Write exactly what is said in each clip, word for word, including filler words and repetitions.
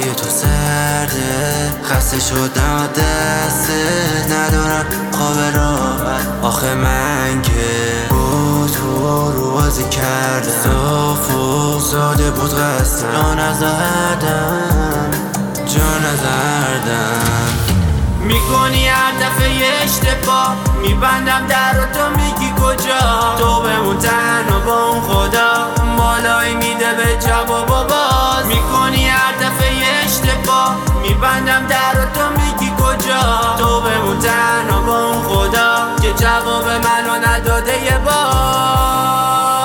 هوای تو سرده، خسته شدم دستت ندارم خواب راحت. آخه من که بود تو رو بازی کردم، صاف و ساده بود قصدم، جا نزدم جا نزدم. میکنی هر دفعه اشتباه، میبندم در و تو میگی کجا، تو بمون تنها با اون خدا، بالایی میده به جواب و باز. میکنی هر دفعه اشتباه، میبندم در و تو میگی کجا، تو بمون تنها با اون خدا که جواب منو نداده یه بار.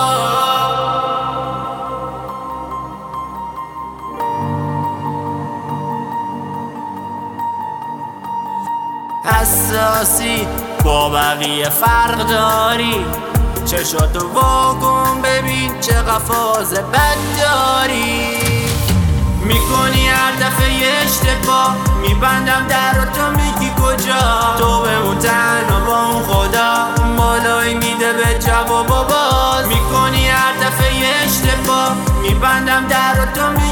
حساسی با بقیه فرق داری، چشاتو واکن ببین چقدر فاز بد داری. میکنی هر دفعه اشتباه، میبندم در و تو میگی کجا، تو بمون تنها با اون خدا، بالایی میده به جواب و باز. میکنی هر دفعه اشتباه، میبندم در و تو